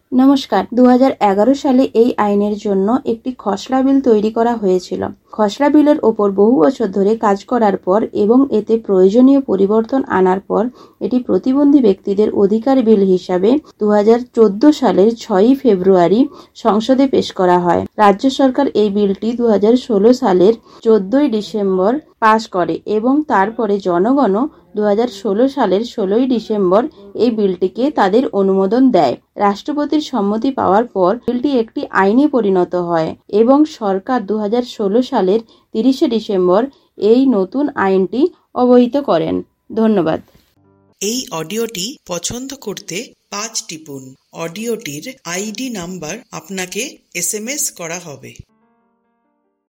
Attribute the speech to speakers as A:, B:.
A: নমস্কার। 2011 সালে এই আইনের জন্য একটি খসড়া বিল তৈরি করা হয়েছিল। খসড়া বিলের ওপর বহু বছর ধরে কাজ করার পর এবং এতে প্রয়োজনীয় পরিবর্তন আনার পর এটি প্রতিবন্ধী ব্যক্তিদের অধিকার বিল হিসাবে 2014 সালের 6ই ফেব্রুয়ারি সংসদে পেশ করা হয়। রাজ্য সরকার এই বিলটি 2016 সালের 14ই ডিসেম্বর পাশ করে এবং তারপরে জনগণও 2016 সালের 16ই ডিসেম্বর এই বিলটিকে তাদের অনুমোদন দেয়। রাষ্ট্রপতির সম্মতি পাওয়ার পর বিলটি একটি আইনে পরিণত হয় এবং সরকার 2016 সালের 30শে ডিসেম্বর এই নতুন আইনটি অবহিত করেন। ধন্যবাদ।
B: এই অডিওটি পছন্দ করতে 5 টিপুন। অডিওটির আইডি নাম্বার আপনাকে SMS করা হবে।